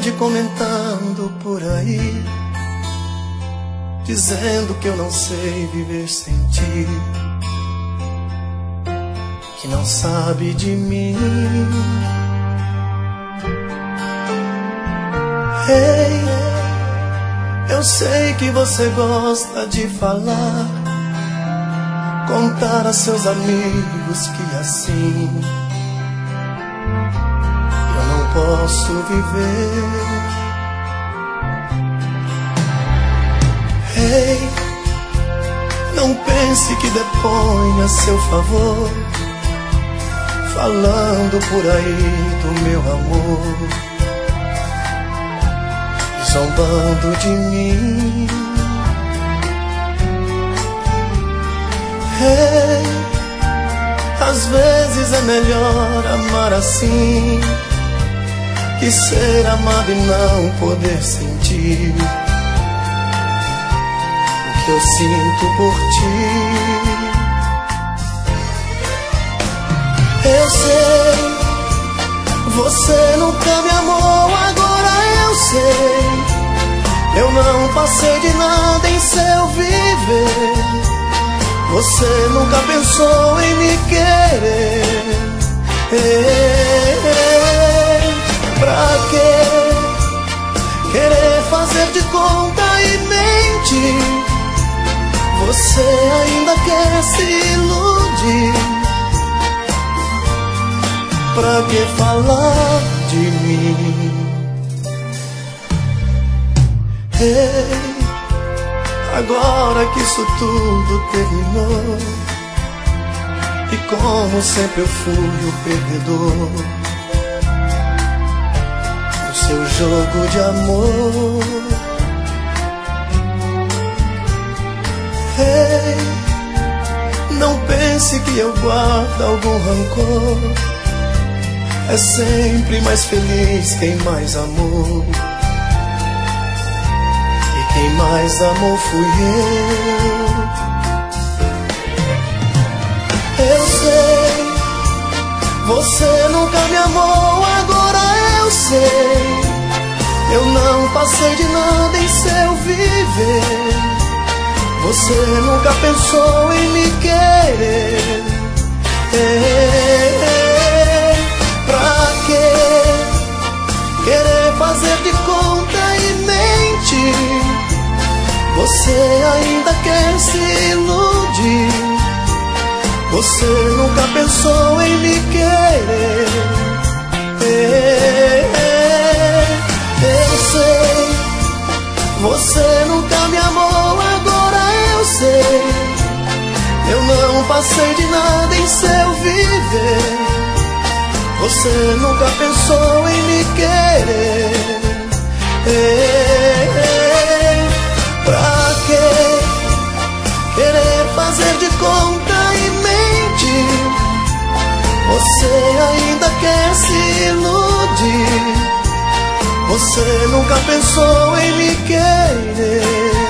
ande comentando por aí, dizendo que eu não sei viver sem ti, que não sabe de mim. Ei, eu sei que você gosta de falar, contar a seus amigos que assim eu não posso viver. Ei, não pense que depõe a seu favor, falando por aí do meu amor, zombando de mim. Hey, às vezes é melhor amar assim, que ser amado e não poder sentir o que eu sinto por ti. Eu sei, você nunca me amou, agora eu sei. Eu não passei de nada em seu viver. Você nunca pensou em me querer. Pra quê querer fazer de conta e mentir? Você ainda quer se iludir. Pra que falar de mim? Ei, agora que isso tudo terminou, e como sempre eu fui o perdedor no seu jogo de amor. Ei, não pense que eu guardo algum rancor. É sempre mais feliz quem mais amou, e quem mais amou fui eu. Eu sei, você nunca me amou, agora eu sei. Eu não passei de nada em seu viver. Você nunca pensou em me querer. Pra quê querer fazer de conta e mentir? Você ainda quer se iludir. Você nunca pensou em me querer. Eu sei, você nunca me amou, agora eu sei. Eu não passei de nada em seu viver. Você nunca pensou em me querer. Pra quê querer fazer de conta e mentir? Você ainda quer se iludir. Você nunca pensou em me querer.